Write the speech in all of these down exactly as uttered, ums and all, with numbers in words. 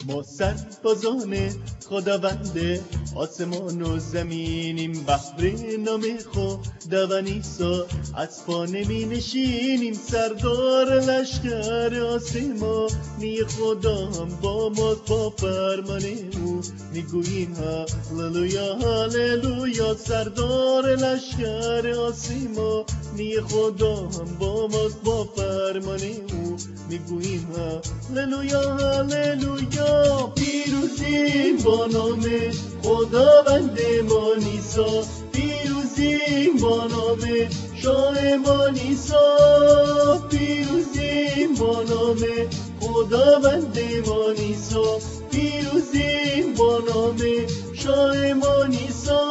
ما سربازان خداوند آسمان و زمینیم، بهر نام خداوندیسا از پا نمی نشینیم. سردار لشکر آسمانی خدا هم با ما، با فرمان او میگوییم هاللویا هاللویا. سردار لشکر آسمانی خدا هم با ما، با فرمان او میگوییم هاللویا هاللویا. پیروزی با نام خداوند ما نیسا، پیروزی با نام شاه ما نیسا، پیروزی با نام خداوند ما نیسا، پیروزی با نام شاه ما نیسا.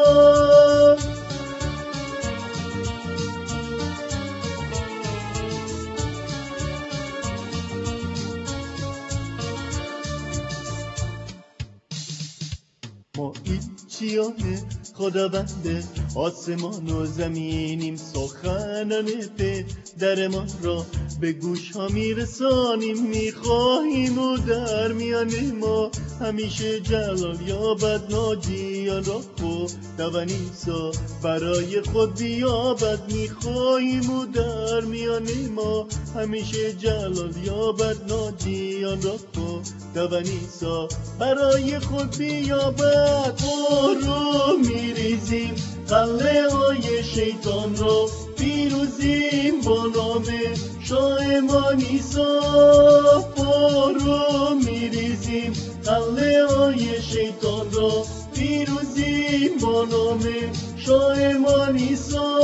ما ایچیان خداوند آسمان و زمینیم، سخنان پدر ما را به گوش ها میرسانیم. میخواهیم و در میان ما همیشه جلال یابد، ناجیان را خداوندیسا برای خود بیابد. میخواهیم و در میان ما همیشه جلال یابد، ناجیان را خداوندیسا برای خود بیابد. برو میریزیم قلعه های شیطان را، پیروزیم با نام شاه ما نیسا. برو میریزیم قلعه های شیطان را، پیروزیم با نام شاه ما نیسا.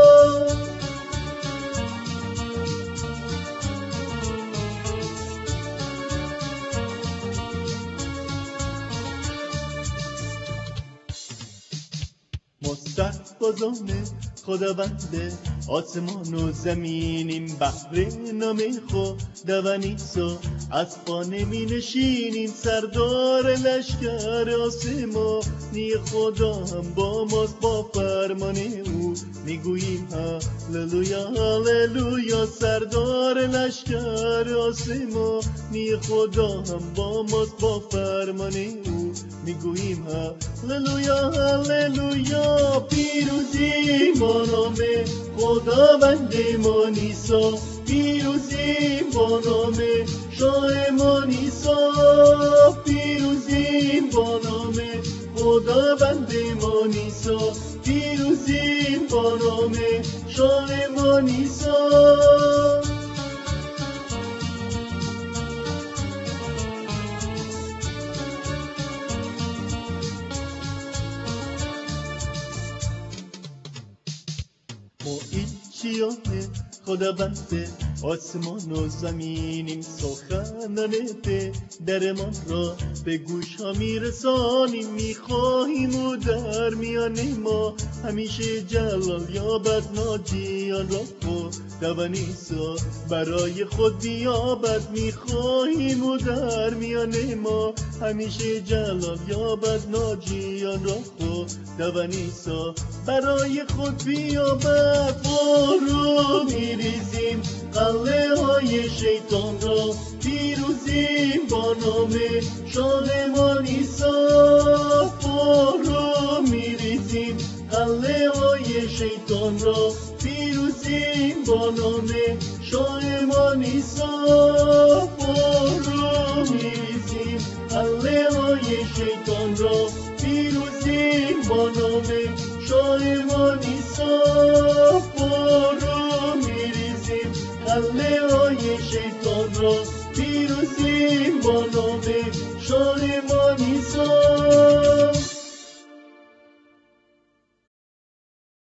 ما سربازان خداوند آسمان و زمینیم، بهر نام خداوندیسا از پا نمی نشینیم. سردار لشکر آسمانی خدا هم با ماست، با فرمان او میگوییم هاللویا هاللویا. سردار لشکر آسمانی خدا هم با ماست، با فرمان او میگوییم هاللویا هاللویا. پیروزی با نام خداوند ما نیسا، پیروزی با نام شاه ما نیسا، پیروزی با نام خداوند ما نیسا، پیروزی با نام شاه ما نیسا. ما ایچیان خداوند آسمان و زمینیم، سخنان پدرمان را به گوش ها میرسانیم. میخواهیم و در میان ما همیشه جلال یابد، ناجیان را خداوندیسا برای خود بیابد. میخواهیم و در میان ما همیشه جلال یابد، ناجیان را خداوندیسا برای خود بیابد. برو میریزیم قلعه های شیطان را، پیروزیم با نام شاه ما نیسا. برو میریزیم قلعه های شیطان را، پیروزیم با نام شاه ما نیسا. برو میریزیم قلعه های شیطان را، پیروزیم با نام شاه ما نیسا. برو میریزیم قلعه های شیطان را، پیروزیم با نام شاه ما نیسا.